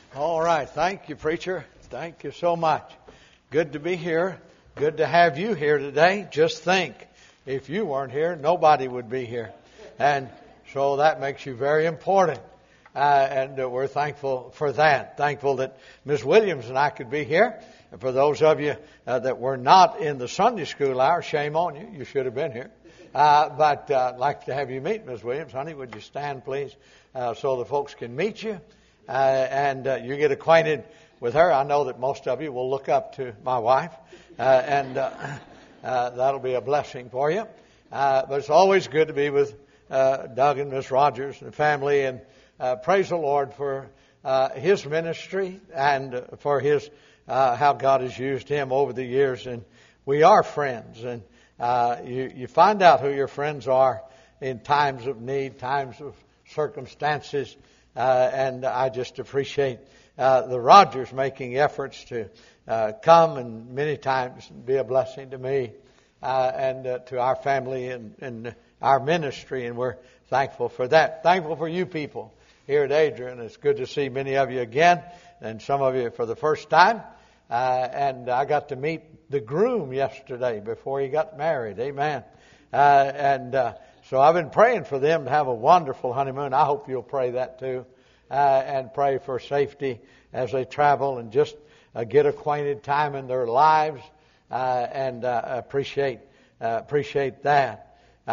All right. Thank you, preacher. Thank you so much. Good to be here. Good to have you here today. Just think, if you weren't here, nobody would be here. And so that makes you very important. And we're thankful for that. Thankful that Ms. Williams and I could be here. And for those of you that were not in the Sunday school hour, shame on you. You should have been here. But I'd like to have you meet Ms. Williams. Honey, would you stand, please, so the folks can meet you. And you get acquainted with her. I know that most of you will look up to my wife, and that'll be a blessing for you. But it's always good to be with Doug and Miss Rogers and the family, and praise the Lord for his ministry and for his how God has used him over the years. And we are friends, and you find out who your friends are in times of need, times of circumstances. And I just appreciate the Rogers making efforts to come and many times be a blessing to me and to our family and our ministry. And we're thankful for that. Thankful for you people here at Adrian. It's good to see many of you again and some of you for the first time. And I got to meet the groom yesterday before he got married. Amen. So I've been praying for them to have a wonderful honeymoon. I hope you'll pray that too. And pray for safety as they travel and just get acquainted time in their lives. And appreciate that.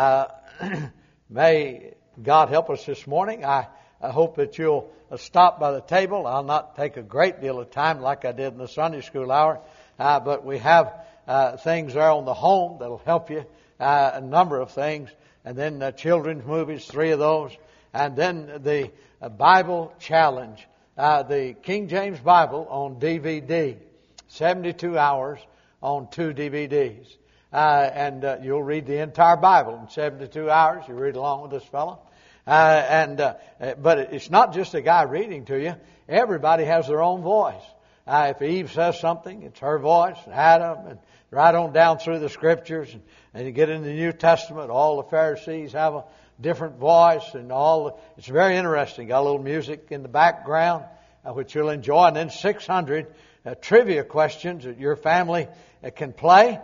May God help us this morning. I hope that you'll stop by the table. I'll not take a great deal of time like I did in the Sunday school hour. But we have things there on the home that'll help you. A number of things. And then children's movies, 3 of those. And then the Bible Challenge, the King James Bible on DVD, 72 hours on 2 DVDs. And you'll read the entire Bible in 72 hours. You read along with this fellow. But it's not just a guy reading to you. Everybody has their own voice. If Eve says something, it's her voice. Adam, and right on down through the Scriptures. And you get into the New Testament, all the Pharisees have a different voice, and it's very interesting. Got a little music in the background, which you'll enjoy. And then 600 trivia questions that your family can play.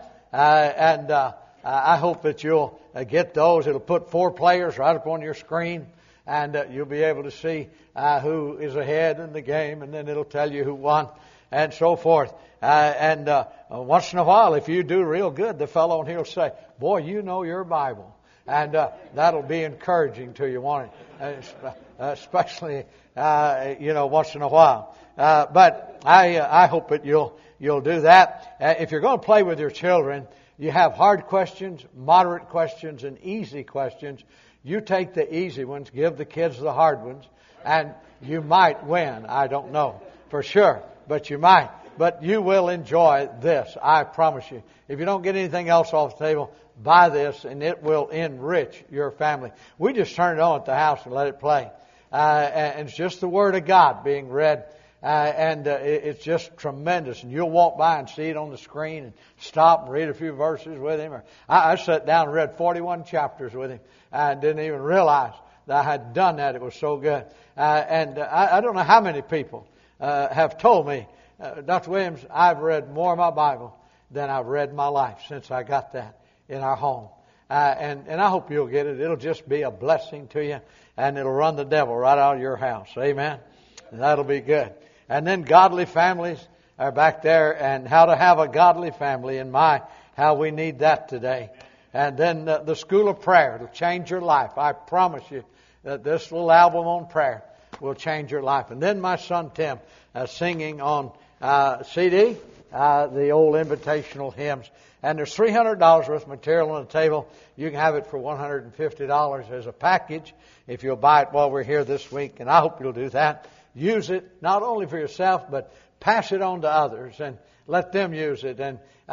I hope that you'll get those. It'll put 4 players right up on your screen, and you'll be able to see who is ahead in the game, and then it'll tell you who won, and so forth. Once in a while, if you do real good, the fellow on here will say, "Boy, you know your Bible." And that'll be encouraging to you, won't it? Especially, once in a while. But I hope that you'll do that. If you're going to play with your children, you have hard questions, moderate questions, and easy questions. You take the easy ones, give the kids the hard ones, and you might win. I don't know for sure, but you might. But you will enjoy this, I promise you. If you don't get anything else off the table, buy this, and it will enrich your family. We just turn it on at the house and let it play. And it's just the Word of God being read. It's just tremendous. And you'll walk by and see it on the screen and stop and read a few verses with him. Or I sat down and read 41 chapters with him. I didn't even realize that I had done that. It was so good. I don't know how many people have told me, Dr. Williams, I've read more of my Bible than I've read in my life since I got that in our home. And I hope you'll get it. It'll just be a blessing to you, and it'll run the devil right out of your house. Amen? And that'll be good. And then godly families are back there, and how to have a godly family, and how we need that today. And then the School of Prayer. It'll change your life. I promise you that this little album on prayer will change your life. And then my son Tim singing on CD, the old invitational hymns. And there's $300 worth of material on the table. You can have it for $150 as a package if you'll buy it while we're here this week. And I hope you'll do that. Use it not only for yourself, but pass it on to others and let them use it.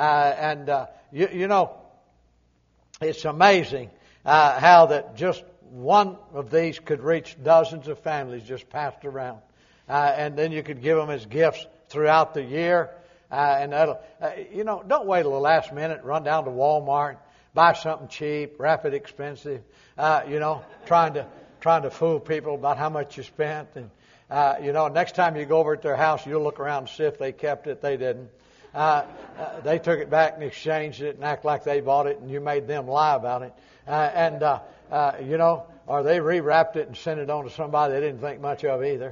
It's amazing how that just one of these could reach dozens of families just passed around. And then you could give them as gifts throughout the year. And that'll, don't wait till the last minute, run down to Walmart, buy something cheap, wrap it expensive, trying to fool people about how much you spent. Next time you go over at their house, you'll look around and see if they kept it. They didn't. They took it back and exchanged it and act like they bought it, and you made them lie about it. Or they rewrapped it and sent it on to somebody they didn't think much of either.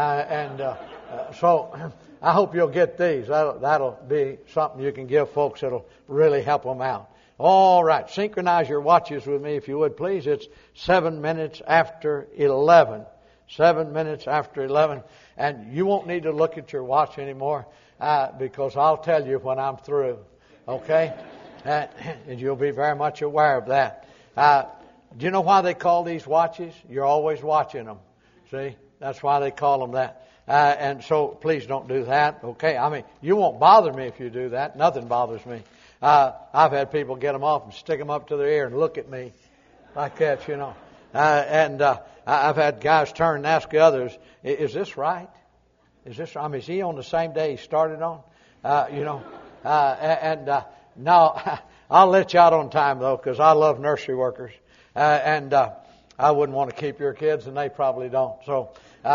So I hope you'll get these. That'll be something you can give folks that'll really help them out. All right. Synchronize your watches with me, if you would, please. It's 7 minutes after 11. 7 minutes after 11. And you won't need to look at your watch anymore because I'll tell you when I'm through. Okay? And you'll be very much aware of that. Do you know why they call these watches? You're always watching them. See? That's why they call them that. And so please don't do that. Okay? I mean, you won't bother me if you do that. Nothing bothers me. I've had people get them off and stick them up to their ear and look at me like that, I've had guys turn and ask others, is this right? Is he on the same day he started on? No, I'll let you out on time though, because I love nursery workers. I wouldn't want to keep your kids, and they probably don't. So,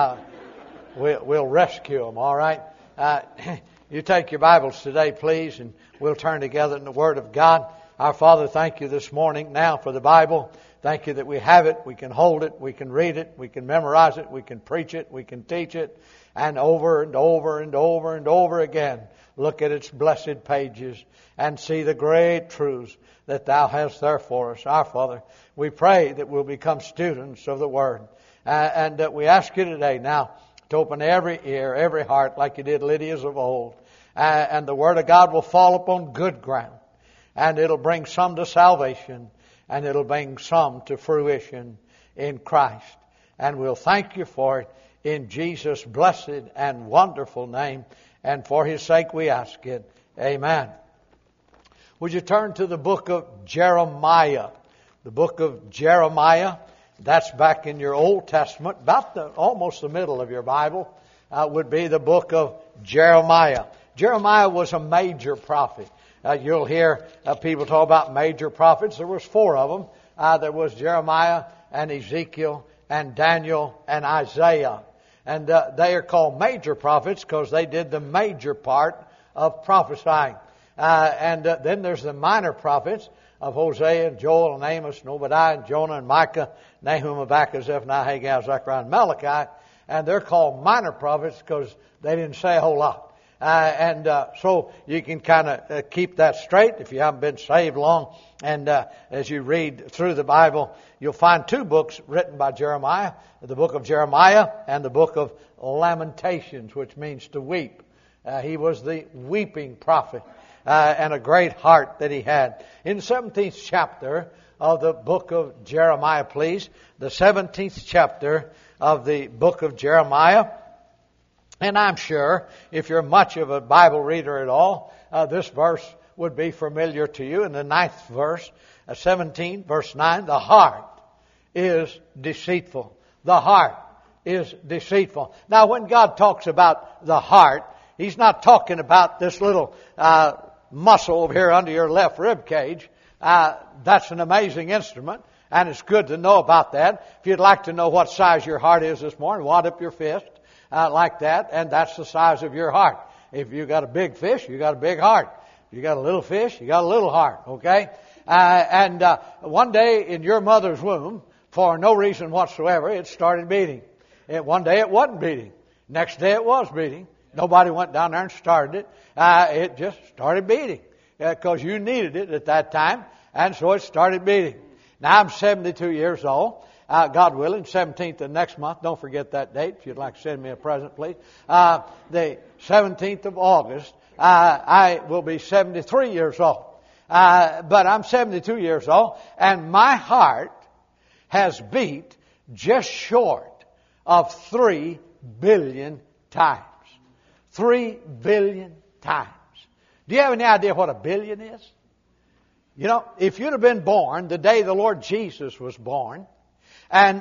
we'll rescue them, all right? You take your Bibles today, please, and we'll turn together in the Word of God. Our Father, thank you this morning now for the Bible. Thank you that we have it, we can hold it, we can read it, we can memorize it, we can preach it, we can teach it, and over and over and over and over again, look at its blessed pages and see the great truths that Thou hast there for us. Our Father, we pray that we'll become students of the Word. And that we ask you today now to open every ear, every heart, like you did Lydia's of old. And the Word of God will fall upon good ground. And it'll bring some to salvation. And it'll bring some to fruition in Christ. And we'll thank you for it in Jesus' blessed and wonderful name. And for His sake we ask it. Amen. Would you turn to the book of Jeremiah? The book of Jeremiah, that's back in your Old Testament, about almost the middle of your Bible, would be the book of Jeremiah. Jeremiah was a major prophet. You'll hear people talk about major prophets. There was 4 of them. There was Jeremiah and Ezekiel and Daniel and Isaiah. And they are called major prophets because they did the major part of prophesying. Then there's the minor prophets of Hosea and Joel and Amos and Obadiah and Jonah and Micah, Nahum, Habakkuk, Zephaniah, Haggai, Zechariah, and Malachi. And they're called minor prophets because they didn't say a whole lot. So you can kind of keep that straight if you haven't been saved long. And as you read through the Bible, you'll find 2 books written by Jeremiah, the book of Jeremiah and the book of Lamentations, which means to weep. He was the weeping prophet. And a great heart that he had. In the 17th chapter of the book of Jeremiah, please. The 17th chapter of the book of Jeremiah. And I'm sure if you're much of a Bible reader at all, this verse would be familiar to you. In the 9th verse, 17, verse 9, the heart is deceitful. The heart is deceitful. Now, when God talks about the heart, He's not talking about this little muscle over here under your left rib cage. That's an amazing instrument, and it's good to know about that. If you'd like to know what size your heart is this morning, wad up your fist like that, and that's the size of your heart. If you got a big fish, you got a big heart. If you got a little fish, you got a little heart. Okay? One day in your mother's womb, for no reason whatsoever, it started beating. One day it wasn't beating. Next day it was beating. Nobody went down there and started it. It just started beating because you needed it at that time, and so it started beating. Now I'm 72 years old. God willing, 17th of next month. Don't forget that date if you'd like to send me a present, please. The 17th of August, I will be 73 years old. But I'm 72 years old, and my heart has beat just short of 3 billion times. 3 billion times. Do you have any idea what a billion is? You know, if you'd have been born the day the Lord Jesus was born, and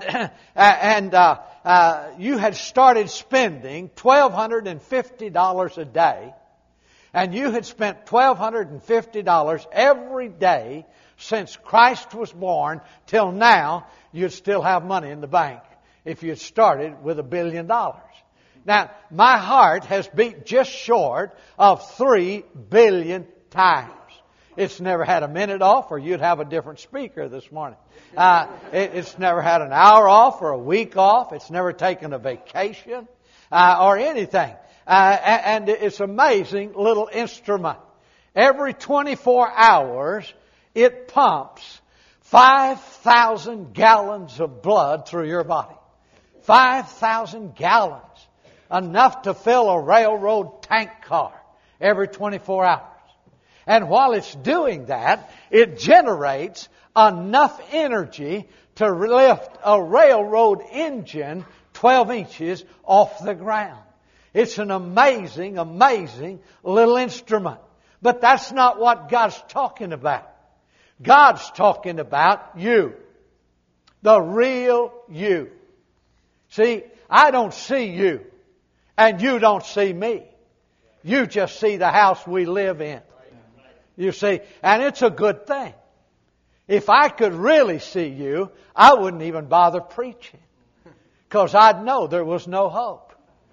you had started spending $1,250 a day, and you had spent $1,250 every day since Christ was born till now, you'd still have money in the bank if you'd started with $1 billion. Now, my heart has beat just short of 3 billion times. It's never had a minute off, or you'd have a different speaker this morning. It's never had an hour off or a week off. It's never taken a vacation or anything. And it's an amazing little instrument. Every 24 hours, it pumps 5,000 gallons of blood through your body. 5,000 gallons. Enough to fill a railroad tank car every 24 hours. And while it's doing that, it generates enough energy to lift a railroad engine 12 inches off the ground. It's an amazing, amazing little instrument. But that's not what God's talking about. God's talking about you. The real you. See, I don't see you. And you don't see me. You just see the house we live in. You see, and it's a good thing. If I could really see you, I wouldn't even bother preaching. Because I'd know there was no hope.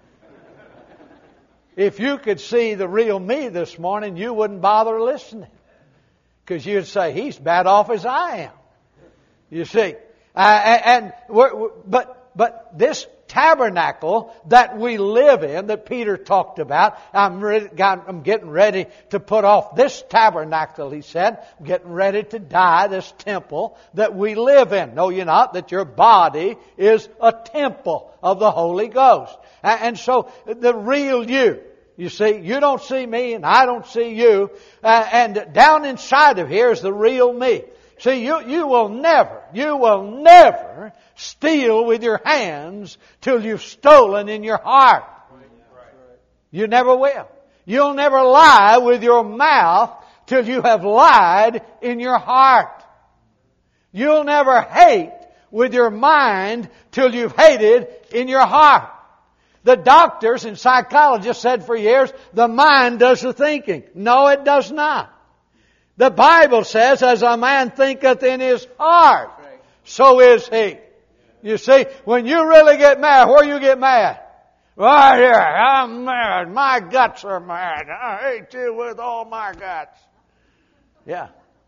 If you could see the real me this morning, you wouldn't bother listening. Because you'd say, he's bad off as I am. You see. But this tabernacle that we live in, that Peter talked about, I'm getting ready to put off this tabernacle, he said. I'm getting ready to die, this temple that we live in. Know you not that your body is a temple of the Holy Ghost? And so the real you see, you don't see me and I don't see you. And down inside of here is the real me. See, you will never steal with your hands till you've stolen in your heart. You never will. You'll never lie with your mouth till you have lied in your heart. You'll never hate with your mind till you've hated in your heart. The doctors and psychologists said for years, the mind does the thinking. No, it does not. The Bible says, as a man thinketh in his heart, so is he. You see, when you really get mad, where you get mad? Right here, I'm mad. My guts are mad. I hate you with all my guts. Yeah.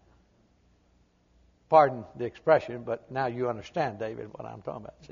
Pardon the expression, but now you understand, David, what I'm talking about. See?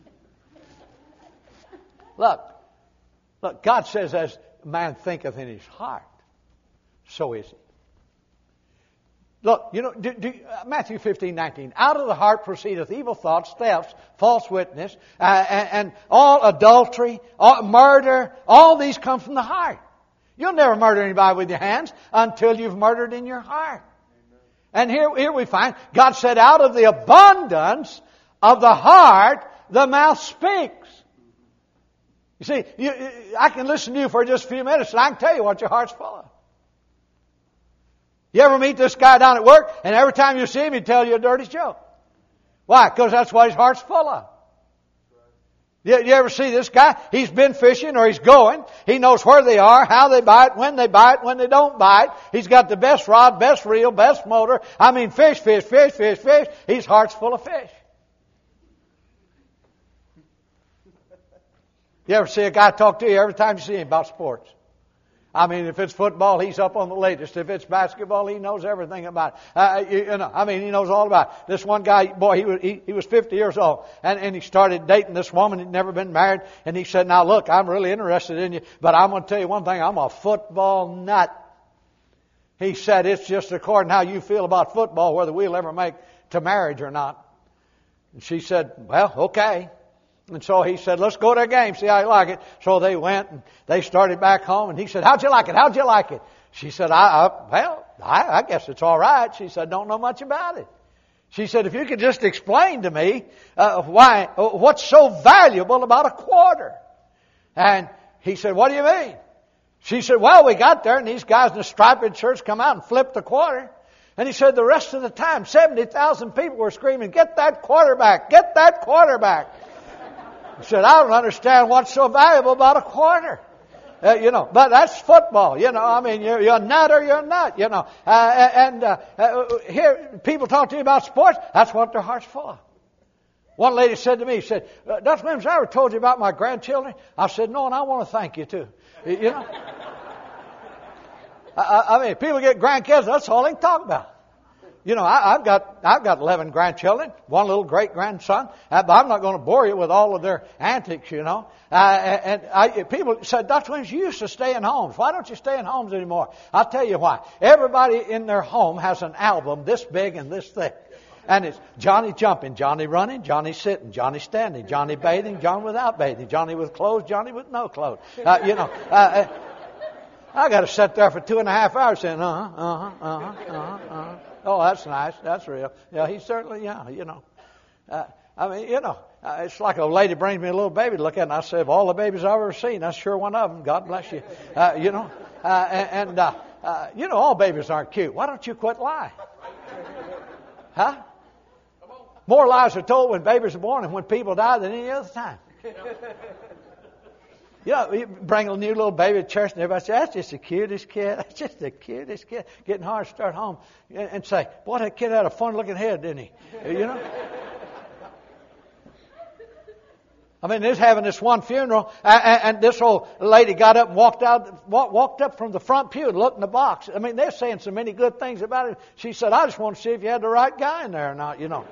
Look, God says, as a man thinketh in his heart, so is he. Look, Matthew 15:19. Out of the heart proceedeth evil thoughts, thefts, false witness, and all adultery, all murder. All these come from the heart. You'll never murder anybody with your hands until you've murdered in your heart. And here we find God said, out of the abundance of the heart, the mouth speaks. You see, I can listen to you for just a few minutes and I can tell you what your heart's full of. You ever meet this guy down at work, and every time you see him, he tell you a dirty joke. Why? Because that's what his heart's full of. You ever see this guy? He's been fishing or he's going. He knows where they are, how they bite, when they don't bite. He's got the best rod, best reel, best motor. I mean, fish. His heart's full of fish. You ever see a guy talk to you every time you see him about sports? I mean, if it's football, he's up on the latest. If it's basketball, he knows everything about it. He knows all about it. This one guy, boy, he was 50 years old, and he started dating this woman. He'd never been married, and he said, "Now look, I'm really interested in you, but I'm going to tell you one thing. I'm a football nut." He said, "It's just according to how you feel about football, whether we'll ever make to marriage or not." And she said, "Well, okay." And so he said, "Let's go to a game, see how you like it." So they went and they started back home. And he said, "How'd you like it? She said, I guess it's all right." She said, "Don't know much about it." She said, "If you could just explain to me what's so valuable about a quarter." And he said, "What do you mean?" She said, "Well, we got there and these guys in the striped shirts come out and flipped the quarter." And he said, "The rest of the time, 70,000 people were screaming, 'Get that quarterback! Get that quarterback!'" He said, "I don't understand what's so valuable about a quarter." But that's football. You're a nut or you're a nut, here, people talk to you about sports. That's what their heart's full of. One lady said to me, she said, Dr. Williams, I ever told you about my grandchildren? I said, no, and I want to thank you too. You know? I mean, people get grandkids, that's all they can talk about. You know, I've got 11 grandchildren, one little great-grandson, but I'm not going to bore you with all of their antics, you know. People said, Dr. Williams, you used to stay in homes. Why don't you stay in homes anymore? I'll tell you why. Everybody in their home has an album this big and this thick. And it's Johnny jumping, Johnny running, Johnny sitting, Johnny standing, Johnny bathing, Johnny without bathing, Johnny with clothes, Johnny with no clothes. I got to sit there for 2.5 hours saying, Oh, that's nice. That's real. Yeah, he certainly, you know. It's like a lady brings me a little baby to look at, and I say, of all the babies I've ever seen, that's sure one of them. God bless you. All babies aren't cute. Why don't you quit lying? Huh? More lies are told when babies are born and when people die than any other time. You know, you bring a new little baby to church and everybody says, that's just the cutest kid. That's just the cutest kid. Getting hard to start home and say, boy, that kid had a fun-looking head, didn't he? You know? I mean, they're having this one funeral, and this old lady got up and walked up from the front pew and looked in the box. I mean, they're saying so many good things about it. She said, I just want to see if you had the right guy in there or not, you know.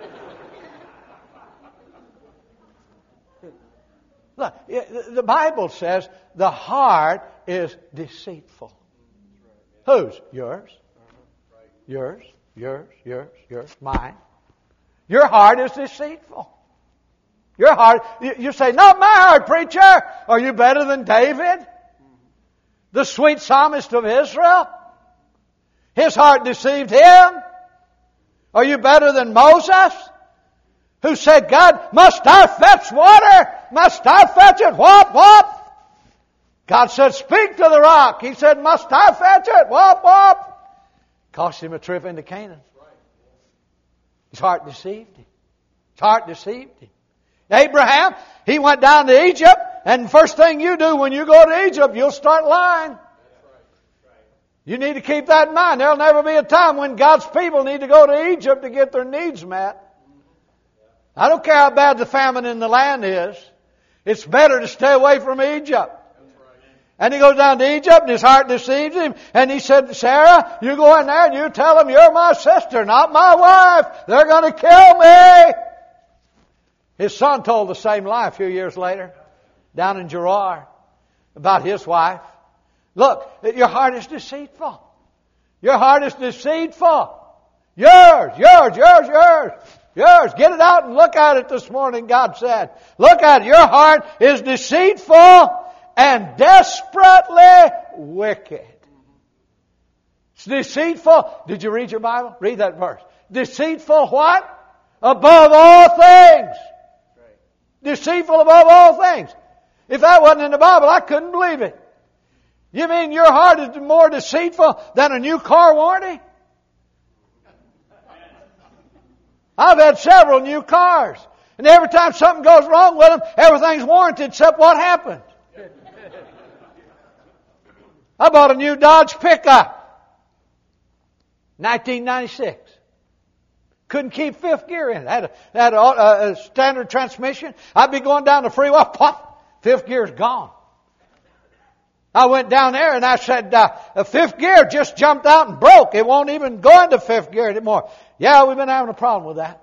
Look, the Bible says the heart is deceitful. Whose? Yours. Yours. Mine. Your heart is deceitful. Your heart, you say, not my heart, preacher. Are you better than David? The sweet psalmist of Israel? His heart deceived him. Are you better than Moses? Who said, God, must I fetch water? Must I fetch it? What? God said, speak to the rock. He said, must I fetch it? What? Cost him a trip into Canaan. His heart deceived him. Abraham, he went down to Egypt, and the first thing you do when you go to Egypt, you'll start lying. You need to keep that in mind. There'll never be a time when God's people need to go to Egypt to get their needs met. I don't care how bad the famine in the land is. It's better to stay away from Egypt. And he goes down to Egypt and his heart deceives him. And he said, Sarah, you go in there and you tell them you're my sister, not my wife. They're going to kill me. His son told the same lie a few years later down in Gerar about his wife. Look, your heart is deceitful. Your heart is deceitful. Yours. Get it out and look at it this morning, God said. Look at it. Your heart is deceitful and desperately wicked. It's deceitful. Did you read your Bible? Read that verse. Deceitful what? Above all things. Deceitful above all things. If that wasn't in the Bible, I couldn't believe it. You mean your heart is more deceitful than a new car warranty? I've had several new cars. And every time something goes wrong with them, everything's warranted except what happened. I bought a new Dodge pickup. 1996. Couldn't keep fifth gear in it. Had a standard transmission. I'd be going down the freeway, pop, fifth gear's gone. I went down there and I said, fifth gear just jumped out and broke. It won't even go into fifth gear anymore. Yeah, we've been having a problem with that.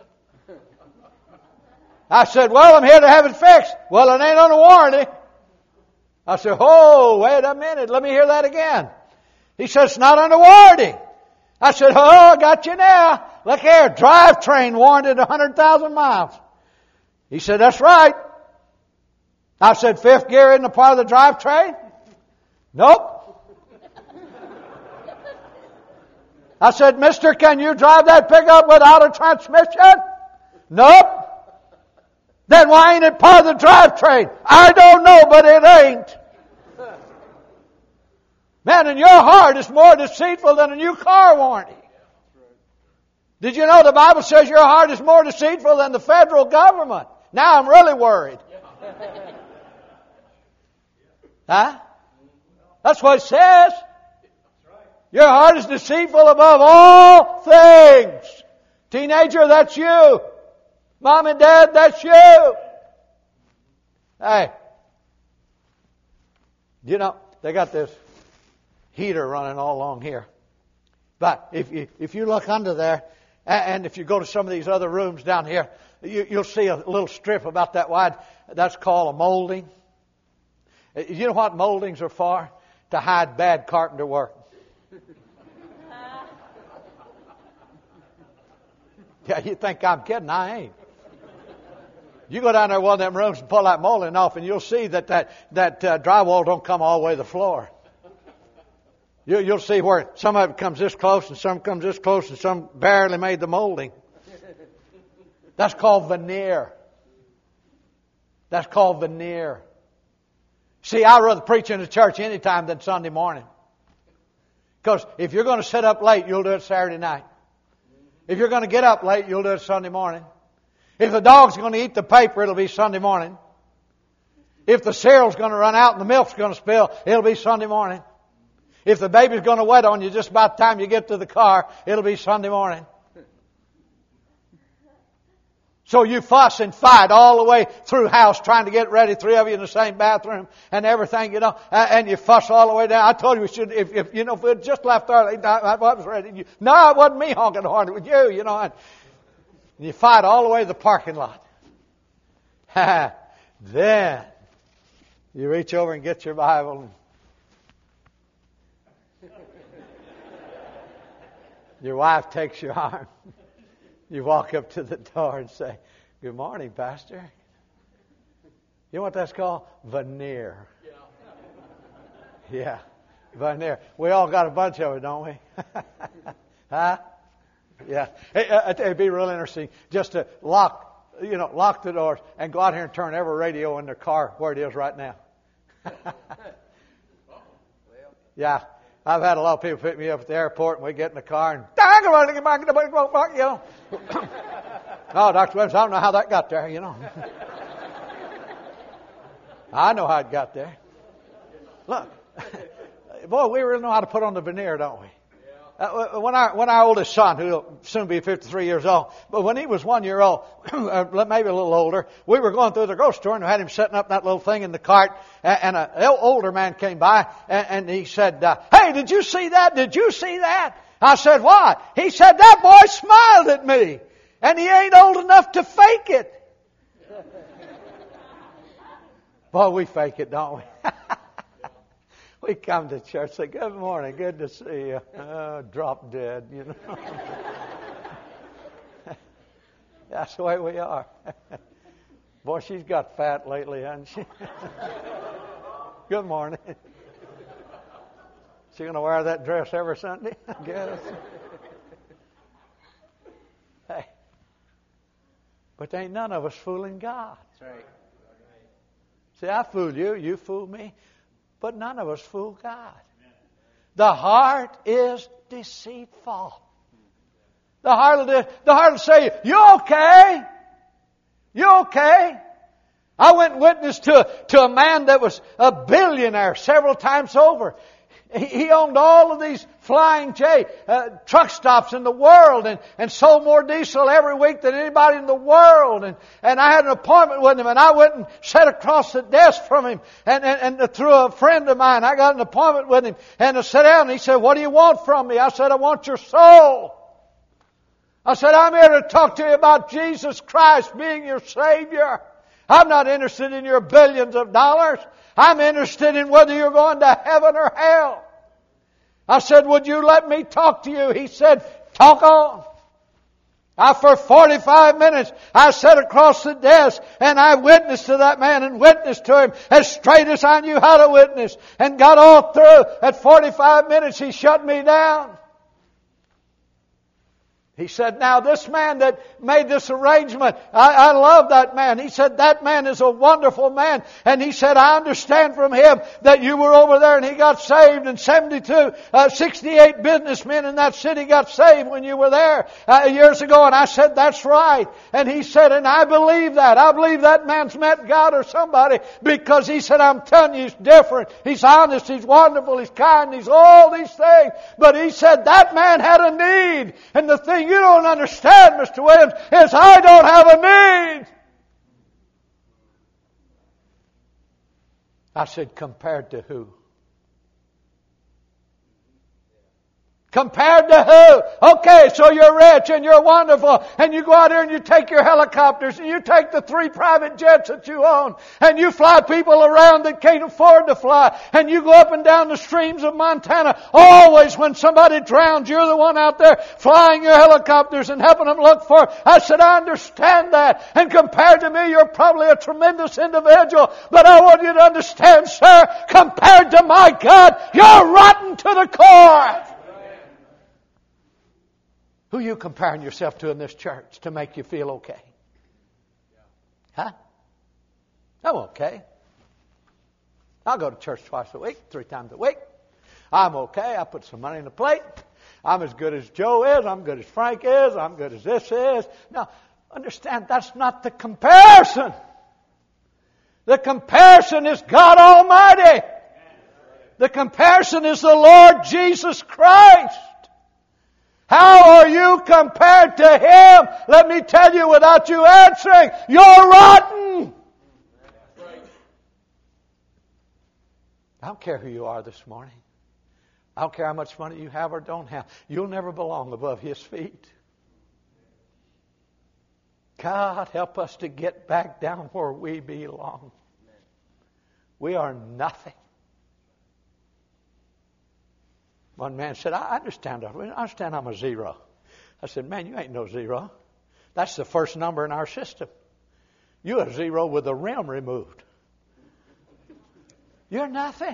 I said, well, I'm here to have it fixed. Well, it ain't under warranty. I said, oh, wait a minute. Let me hear that again. He says, it's not under warranty. I said, oh, I got you now. Look here, drivetrain warranted 100,000 miles. He said, that's right. I said, fifth gear isn't a part of the drivetrain? Nope. I said, mister, can you drive that pickup without a transmission? Nope. Then why ain't it part of the drivetrain? I don't know, but it ain't. Man, and your heart is more deceitful than a new car warranty. Did you know the Bible says your heart is more deceitful than the federal government? Now I'm really worried. Huh? That's what it says. Your heart is deceitful above all things. Teenager, that's you. Mom and Dad, that's you. Hey, you know, they got this heater running all along here. But if you look under there, and if you go to some of these other rooms down here, you'll see a little strip about that wide. That's called a molding. You know what moldings are for? To hide bad carpenter work. Yeah, you think I'm kidding? I ain't. You go down there to one of them rooms and pull that molding off, and you'll see that drywall don't come all the way to the floor. You'll see where some of it comes this close, and some comes this close, and some barely made the molding. That's called veneer. That's called veneer. See, I'd rather preach in the church anytime than Sunday morning. Because if you're going to sit up late, you'll do it Saturday night. If you're going to get up late, you'll do it Sunday morning. If the dog's going to eat the paper, it'll be Sunday morning. If the cereal's going to run out and the milk's going to spill, it'll be Sunday morning. If the baby's going to wet on you just about the time you get to the car, it'll be Sunday morning. So you fuss and fight all the way through house trying to get ready, three of you in the same bathroom and everything, you know, and you fuss all the way down. I told you we should, if we had just left early, I was ready. No, it wasn't me honking the horn, it was you, you know. And you fight all the way to the parking lot. Then you reach over and get your Bible. And your wife takes your arm. You walk up to the door and say, "Good morning, Pastor." You know what that's called? Veneer. Yeah, veneer. We all got a bunch of it, don't we? Huh? Yeah. It'd be real interesting just to lock the doors and go out here and turn every radio in the car where it is right now. Yeah. I've had a lot of people pick me up at the airport and we get in the car and you know. Oh, Dr. Williams, I don't know how that got there, you know. I know how it got there. Look, boy, we really know how to put on the veneer, don't we? When our oldest son, who will soon be 53 years old, but when he was 1 year old, maybe a little older, we were going through the grocery store and had him setting up that little thing in the cart, and an older man came by, and he said, "Hey, did you see that? Did you see that?" I said, "What?" He said, "That boy smiled at me, and he ain't old enough to fake it." Boy, we fake it, don't we? We come to church, say, "Good morning, good to see you." Oh, drop dead, you know. That's the way we are. Boy, she's got fat lately, hasn't she? Good morning. She going to wear that dress every Sunday? I guess. Hey. But there ain't none of us fooling God. That's right. See, I fool you, you fool me. But none of us fool God. The heart is deceitful. The heart will say, "You okay? You okay?" I went and witnessed to a man that was a billionaire several times over. He owned all of these Flying J truck stops in the world and sold more diesel every week than anybody in the world. And I had an appointment with him, and I went and sat across the desk from him. And through a friend of mine, I got an appointment with him. And I sat down, and he said, "What do you want from me?" I said, "I want your soul." I said, "I'm here to talk to you about Jesus Christ being your Savior. I'm not interested in your billions of dollars. I'm interested in whether you're going to heaven or hell." I said, "Would you let me talk to you?" He said, "Talk on." For 45 minutes, I sat across the desk and I witnessed to that man and witnessed to him as straight as I knew how to witness, and got all through. At 45 minutes, he shut me down. He said, "Now this man that made this arrangement, I love that man." He said, "That man is a wonderful man." And he said, "I understand from him that you were over there and he got saved, and 68 businessmen in that city got saved when you were there years ago." And I said, "That's right." And he said, "And I believe that. I believe that man's met God or somebody, because," he said, "I'm telling you, he's different. He's honest, he's wonderful, he's kind, he's all these things." But he said, "That man had a need. And the thing you don't understand, Mr. Williams, is I don't have a need. I said, compared to who? Compared to who? Okay, so you're rich and you're wonderful and you go out there and you take your helicopters and you take the 3 private jets that you own and you fly people around that can't afford to fly and you go up and down the streams of Montana. Always when somebody drowns, you're the one out there flying your helicopters and helping them look for it. I said, I understand that. And compared to me, you're probably a tremendous individual. But I want you to understand, sir, compared to my God, you're rotten to the core. Who are you comparing yourself to in this church to make you feel okay? Huh? I'm okay. I'll go to church twice a week, 3 times a week. I'm okay. I put some money in the plate. I'm as good as Joe is. I'm good as Frank is. I'm good as this is. Now, understand, that's not the comparison. The comparison is God Almighty. The comparison is the Lord Jesus Christ. How are you compared to Him? Let me tell you without you answering, you're rotten. I don't care who you are this morning. I don't care how much money you have or don't have. You'll never belong above His feet. God, help us to get back down where we belong. We are nothing. One man said, I understand I'm a zero. I said, man, you ain't no zero. That's the first number in our system. You're a zero with the rim removed. You're nothing.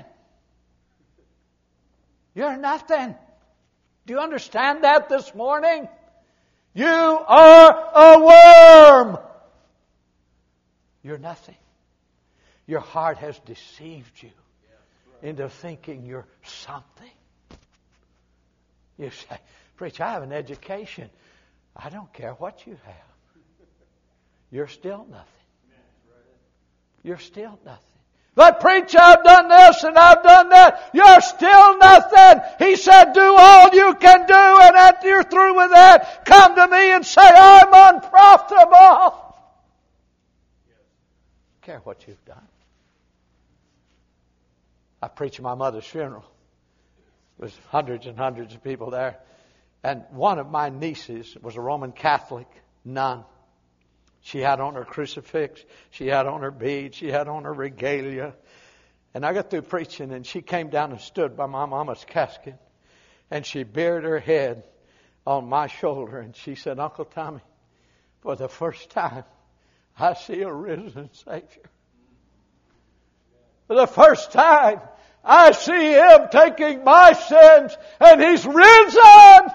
You're nothing. Do you understand that this morning? You are a worm. You're nothing. Your heart has deceived you into thinking you're something. You say, preacher, I have an education. I don't care what you have. You're still nothing. You're still nothing. But preacher, I've done this and I've done that. You're still nothing. He said, do all you can do, and after you're through with that, come to me and say, I'm unprofitable. Don't care what you've done. I preached at my mother's funeral. There was hundreds and hundreds of people there. And one of my nieces was a Roman Catholic nun. She had on her crucifix. She had on her beads. She had on her regalia. And I got through preaching, and she came down and stood by my mama's casket. And she bared her head on my shoulder. And she said, Uncle Tommy, for the first time, I see a risen Savior. For the first time, I see Him taking my sins, and He's risen.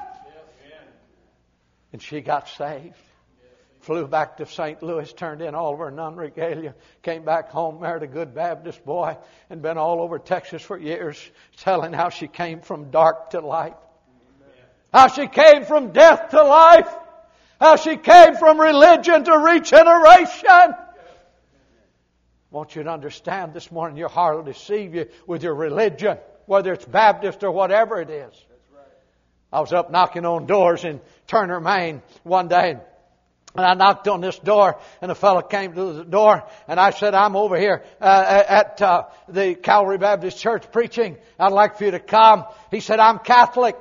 And she got saved. Flew back to St. Louis, turned in all of her nun regalia, came back home, married a good Baptist boy, and been all over Texas for years, telling how she came from dark to light. How she came from death to life. How she came from religion to regeneration. I want you to understand this morning, your heart will deceive you with your religion, whether it's Baptist or whatever it is. I was up knocking on doors in Turner, Maine one day, and I knocked on this door, and a fellow came to the door, and I said, I'm over here at the Calvary Baptist Church preaching. I'd like for you to come. He said, I'm Catholic.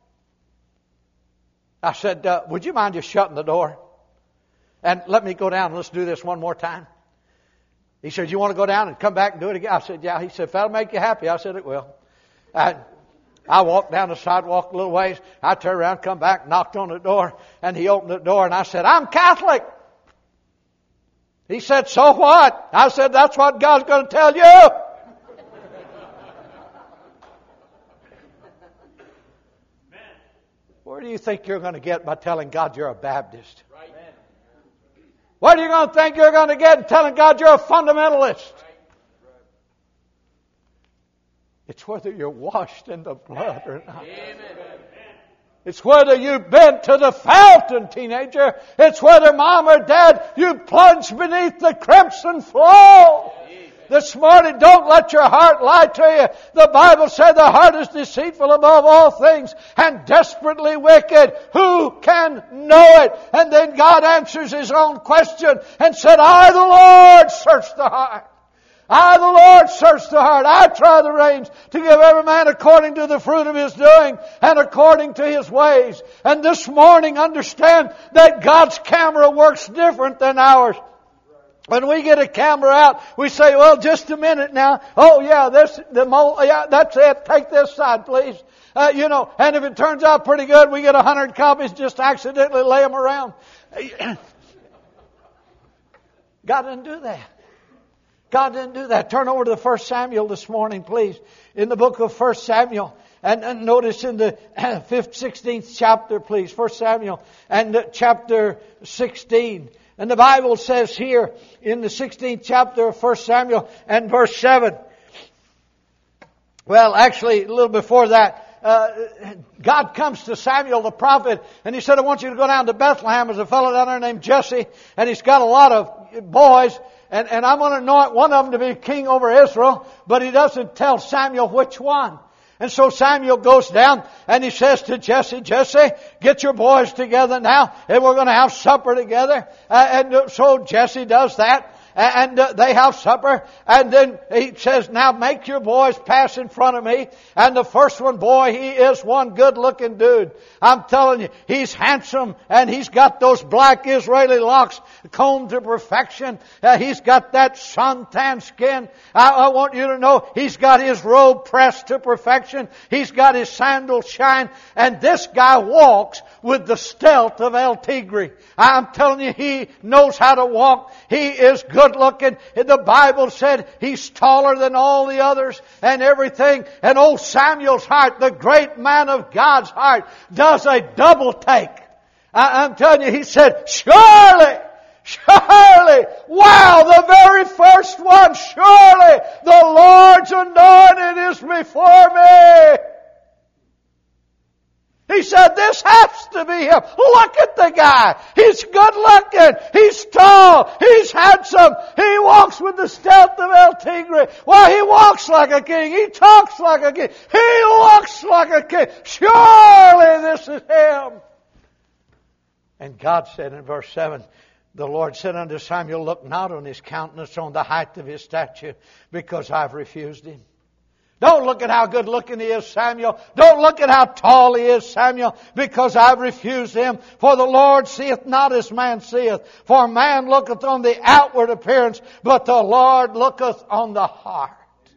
I said, would you mind just shutting the door? And let me go down and let's do this one more time. He said, you want to go down and come back and do it again? I said, yeah. He said, if that'll make you happy. I said, it will. I walked down the sidewalk a little ways. I turned around, come back, knocked on the door, and he opened the door, and I said, I'm Catholic. He said, so what? I said, that's what God's going to tell you. Where do you think you're going to get by telling God you're a Baptist? Right. What are you going to think you're going to get in telling God you're a fundamentalist? It's whether you're washed in the blood or not. Amen. It's whether you've been to the fountain, teenager. It's whether mom or dad, you plunged beneath the crimson flow. this morning, don't let your heart lie to you. The Bible said the heart is deceitful above all things and desperately wicked. Who can know it? And then God answers His own question and said, I, the Lord, search the heart. I, the Lord, search the heart. I try the reins to give every man according to the fruit of his doing and according to his ways. And this morning, understand that God's camera works different than ours. When we get a camera out, we say, well, just a minute now. Oh, yeah, that's it. Take this side, please. And if it turns out pretty good, we get 100 copies, just accidentally lay them around. God didn't do that. God didn't do that. Turn over to 1 Samuel this morning, please. In the book of 1 Samuel. And notice in the 16th chapter, please. 1 Samuel and chapter 16. And the Bible says here in the 16th chapter of 1 Samuel and verse 7. Well, actually, a little before that. God comes to Samuel the prophet and He said, I want you to go down to Bethlehem. There's a fellow down there named Jesse. And he's got a lot of boys. And I'm going to anoint one of them to be king over Israel, but He doesn't tell Samuel which one. And so Samuel goes down and he says to Jesse, Jesse, get your boys together now, and we're going to have supper together. And so Jesse does that. And they have supper. And then he says, now make your boys pass in front of me. And the first one, boy, he is one good looking dude. I'm telling you, he's handsome and he's got those black Israeli locks combed to perfection. He's got that suntan skin. I want you to know he's got his robe pressed to perfection. He's got his sandals shine. And this guy walks with the stealth of El Tigre. I'm telling you, he knows how to walk. He is good looking. The Bible said he's taller than all the others and everything. And old Samuel's heart, the great man of God's heart, does a double take. I'm telling you, he said, surely, wow, the very first one, surely the Lord's anointed is before me. He said, this has to be him. Look at the guy. He's good looking. He's tall. He's handsome. He walks with the stealth of El Tigre. Well, he walks like a king. He talks like a king. He looks like a king. Surely this is him. And God said in verse 7, the Lord said unto Samuel, look not on his countenance, on the height of his stature, because I've refused him. Don't look at how good looking he is, Samuel. Don't look at how tall he is, Samuel, because I've refused him. For the Lord seeth not as man seeth. For man looketh on the outward appearance, but the Lord looketh on the heart.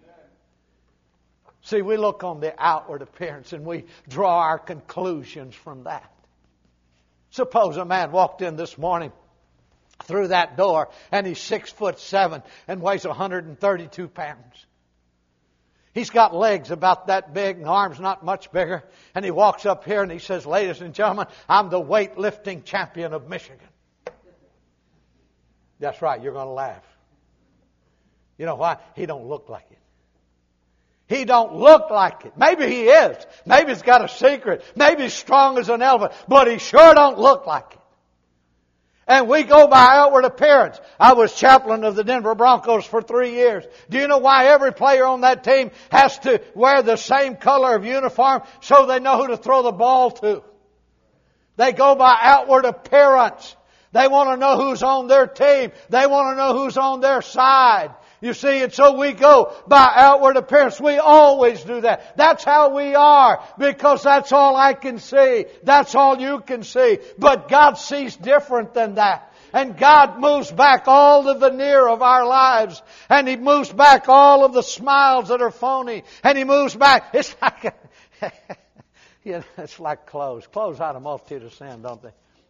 See, we look on the outward appearance and we draw our conclusions from that. Suppose a man walked in this morning through that door and he's 6'7" and weighs 132 pounds. He's got legs about that big and arms not much bigger. And he walks up here and he says, ladies and gentlemen, I'm the weightlifting champion of Michigan. That's right, you're going to laugh. You know why? He don't look like it. He don't look like it. Maybe he is. Maybe he's got a secret. Maybe he's strong as an elephant. But he sure don't look like it. And we go by outward appearance. I was chaplain of the Denver Broncos for 3 years. Do you know why every player on that team has to wear the same color of uniform so they know who to throw the ball to? They go by outward appearance. They want to know who's on their team. They want to know who's on their side. You see, and so we go by outward appearance. We always do that. That's how we are, because that's all I can see. That's all you can see. But God sees different than that. And God moves back all the veneer of our lives. And He moves back all of the smiles that are phony. And He moves back. It's like, it's like clothes. Clothes hide a multitude of sin, don't they?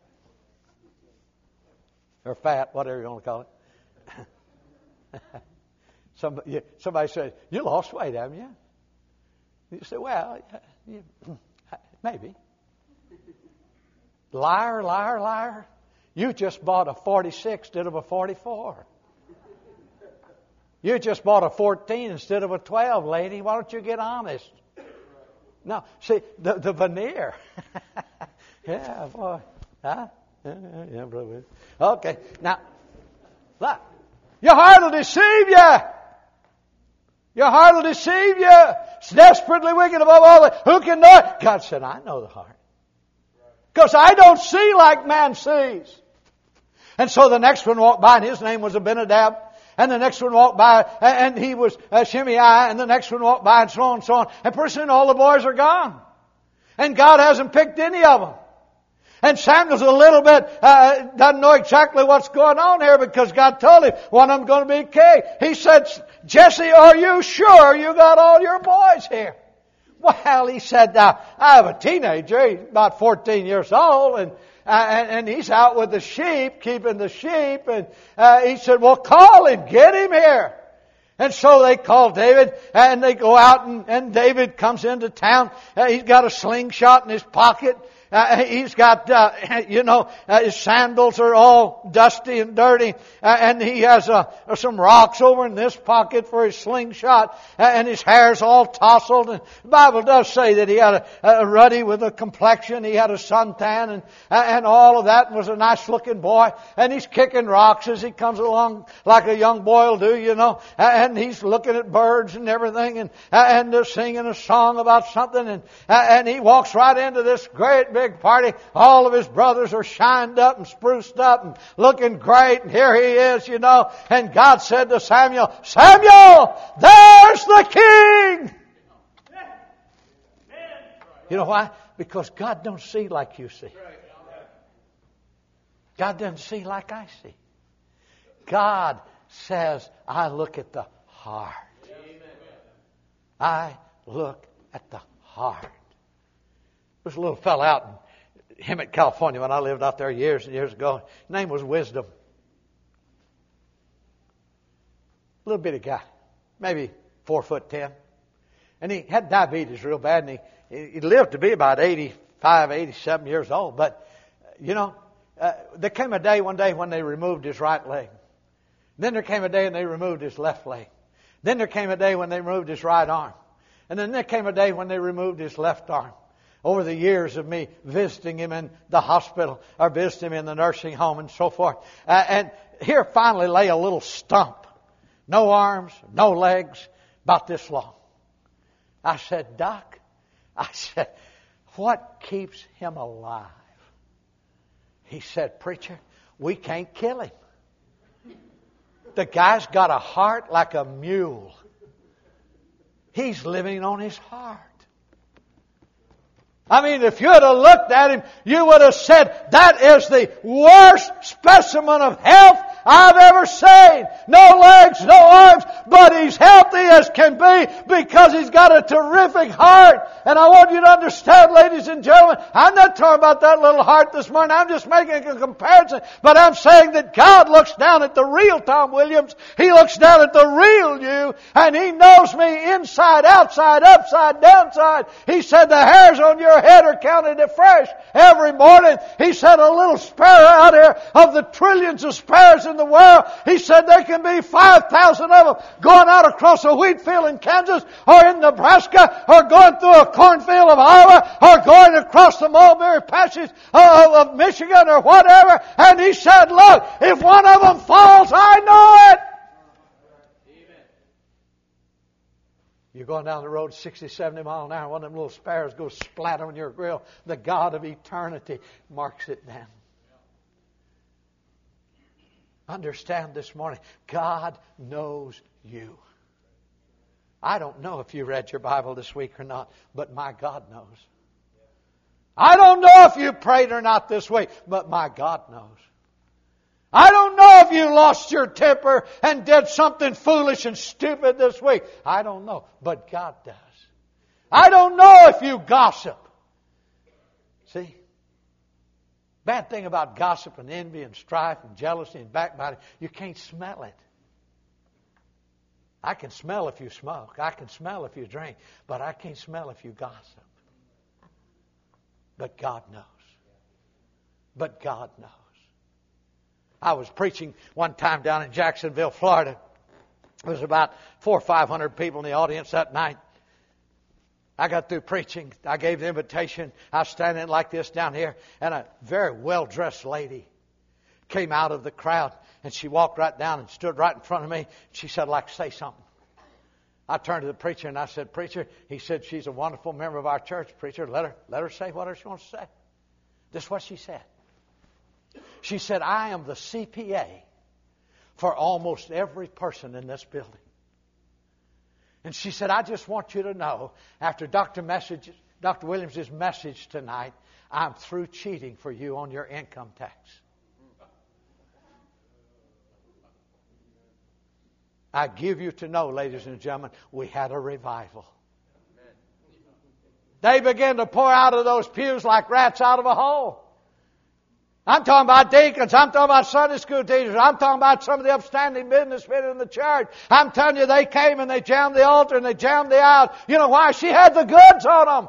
Or fat, whatever you want to call it. Somebody says, you lost weight, haven't you? You say, well, maybe. Liar, liar, liar. You just bought a 46 instead of a 44. You just bought a 14 instead of a 12, lady. Why don't you get honest? No, see, the veneer. Yeah, boy. Huh? Yeah, brother. Okay, now, look. Your heart will deceive you. Your heart will deceive you. It's desperately wicked above all. Who can know it? God said, I know the heart. Because I don't see like man sees. And so the next one walked by, and his name was Abinadab. And the next one walked by, and he was Shimei. And the next one walked by, and so on and so on. And pretty soon all the boys are gone. And God hasn't picked any of them. And Samuel's a little bit, doesn't know exactly what's going on here, because God told him one of them's going to be king. He said, Jesse, are you sure you got all your boys here? Well, he said, I have a teenager. He's about 14 years old, and he's out with the sheep, keeping the sheep. And he said, well, call him, get him here. And so they call David, and they go out, and David comes into town. He's got a slingshot in his pocket. He's got, his sandals are all dusty and dirty, and he has some rocks over in this pocket for his slingshot, and his hair's all tousled. And the Bible does say that he had a ruddy with a complexion, he had a suntan, and all of that, and was a nice looking boy. And he's kicking rocks as he comes along, like a young boy will do, and he's looking at birds and everything, and singing a song about something, and he walks right into this great big party. All of his brothers are shined up and spruced up and looking great, and here he is, and God said to Samuel, Samuel, there's the king! You know why? Because God don't see like you see. God doesn't see like I see. God says, I look at the heart. I look at the heart. There's a little fella out in Hemet, California, when I lived out there years and years ago. His name was Wisdom. Little bitty guy, maybe 4'10". And he had diabetes real bad, and he lived to be about 85, 87 years old. But, there came a day one day when they removed his right leg. Then there came a day when they removed his left leg. Then there came a day when they removed his right arm. And then there came a day when they removed his left arm. Over the years of me visiting him in the hospital or visiting him in the nursing home and so forth. And here finally lay a little stump. No arms, no legs, about this long. I said, Doc, what keeps him alive? He said, Preacher, we can't kill him. The guy's got a heart like a mule. He's living on his heart. I mean, if you had looked at him, you would have said, that is the worst specimen of health I've ever seen. No legs, no arms, but he's healthy as can be because he's got a terrific heart. And I want you to understand, ladies and gentlemen, I'm not talking about that little heart this morning. I'm just making a comparison. But I'm saying that God looks down at the real Tom Williams. He looks down at the real you, and He knows me inside, outside, upside, downside. He said the hairs on your head are counted afresh every morning. He said a little sparrow out here of the trillions of sparrows in the world. He said there can be 5,000 of them going out across a wheat field in Kansas or in Nebraska or going through a cornfield of Iowa or going across the mulberry patches of Michigan or whatever. And He said, look, if one of them falls, I know it. You're going down the road 60, 70 miles an hour, one of them little sparrows goes splatter on your grill. The God of eternity marks it down. Understand this morning, God knows you. I don't know if you read your Bible this week or not, but my God knows. I don't know if you prayed or not this week, but my God knows. I don't know if you lost your temper and did something foolish and stupid this week. I don't know, but God does. I don't know if you gossip. See? Bad thing about gossip and envy and strife and jealousy and backbiting, you can't smell it. I can smell if you smoke. I can smell if you drink. But I can't smell if you gossip. But God knows. But God knows. I was preaching one time down in Jacksonville, Florida. There was about 400 or 500 people in the audience that night. I got through preaching. I gave the invitation. I was standing like this down here, and a very well-dressed lady came out of the crowd, and she walked right down and stood right in front of me. She said, I'd like to say something. I turned to the preacher and I said, "Preacher," he said, "she's a wonderful member of our church, preacher. Let her say whatever she wants to say." This is what she said. She said, "I am the CPA for almost every person in this building." And she said, "I just want you to know, after Dr. Williams' message tonight, I'm through cheating for you on your income tax." I give you to know, ladies and gentlemen, we had a revival. They began to pour out of those pews like rats out of a hole. I'm talking about deacons. I'm talking about Sunday school teachers. I'm talking about some of the upstanding businessmen in the church. I'm telling you, they came and they jammed the altar and they jammed the aisle. You know why? She had the goods on them.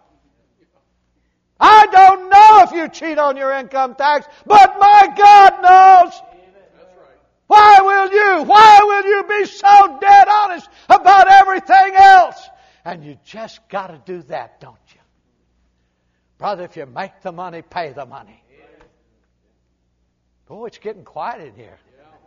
I don't know if you cheat on your income tax, but my God knows. Why will you be so dead honest about everything else? And you just got to do that, don't you? Brother, if you make the money, pay the money. Oh, it's getting quiet in here.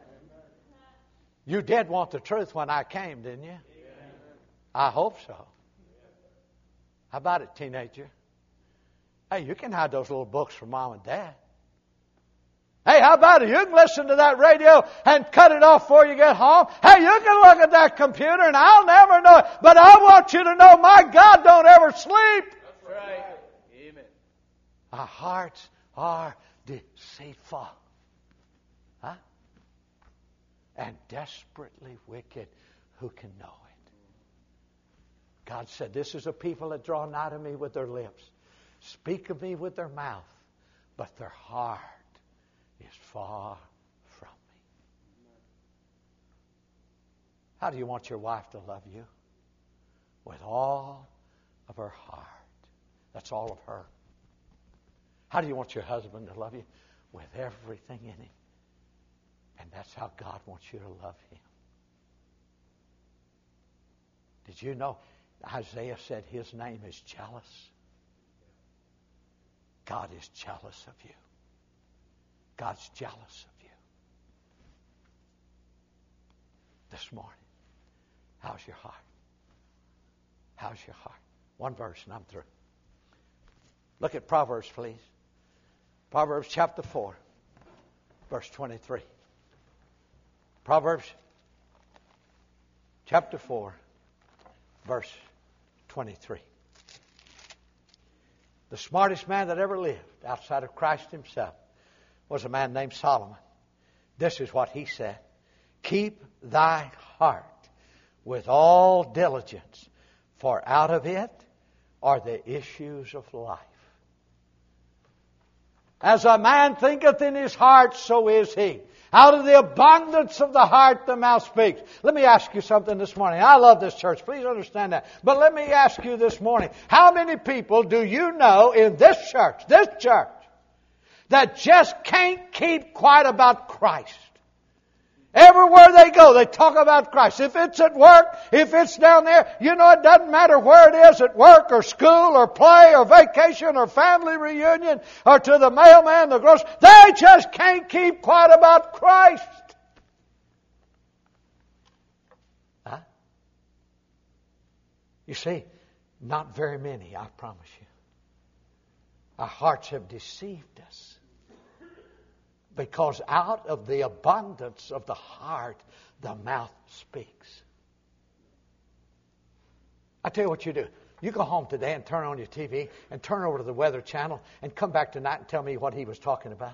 You did want the truth when I came, didn't you? I hope so. How about it, teenager? Hey, you can hide those little books from mom and dad. Hey, how about it? You can listen to that radio and cut it off before you get home. Hey, you can look at that computer and I'll never know it. But I want you to know my God don't ever sleep. That's right. Amen. Our hearts are deceitful. Huh? And desperately wicked. Who can know it? God said, "This is a people that draw nigh to me with their lips, speak of me with their mouth, but their heart is far from me." How do you want your wife to love you? With all of her heart. That's all of her. How do you want your husband to love you? With everything in him. And that's how God wants you to love him. Did you know Isaiah said his name is jealous? God is jealous of you. God's jealous of you. This morning, how's your heart? How's your heart? One verse and I'm through. Look at Proverbs, please. Proverbs chapter 4, verse 23. Proverbs chapter 4, verse 23. The smartest man that ever lived outside of Christ himself was a man named Solomon. This is what he said. "Keep thy heart with all diligence, for out of it are the issues of life. As a man thinketh in his heart, so is he. Out of the abundance of the heart, the mouth speaks." Let me ask you something this morning. I love this church. Please understand that. But let me ask you this morning. How many people do you know in this church, that just can't keep quiet about Christ? Everywhere they go, they talk about Christ. If it's at work, if it's down there, you know, it doesn't matter where it is, at work or school or play or vacation or family reunion or to the mailman, the grocer. They just can't keep quiet about Christ. Huh? You see, not very many, I promise you. Our hearts have deceived us. Because out of the abundance of the heart, the mouth speaks. I tell you what you do. You go home today and turn on your TV and turn over to the Weather Channel and come back tonight and tell me what he was talking about.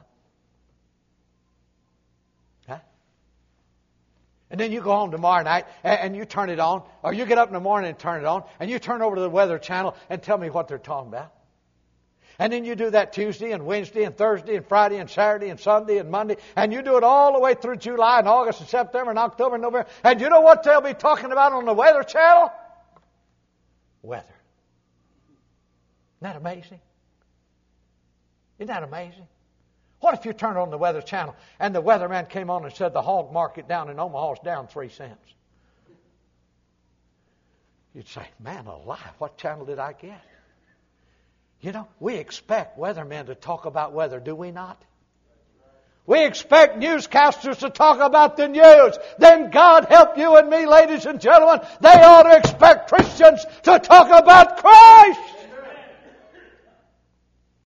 Huh? And then you go home tomorrow night and you turn it on, or you get up in the morning and turn it on, and you turn over to the Weather Channel and tell me what they're talking about. And then you do that Tuesday and Wednesday and Thursday and Friday and Saturday and Sunday and Monday. And you do it all the way through July and August and September and October and November. And you know what they'll be talking about on the Weather Channel? Weather. Isn't that amazing? Isn't that amazing? What if you turned on the Weather Channel and the weatherman came on and said the hog market down in Omaha is down 3 cents? You'd say, man alive, what channel did I get? You know, we expect weathermen to talk about weather, do we not? We expect newscasters to talk about the news. Then God help you and me, ladies and gentlemen. They ought to expect Christians to talk about Christ.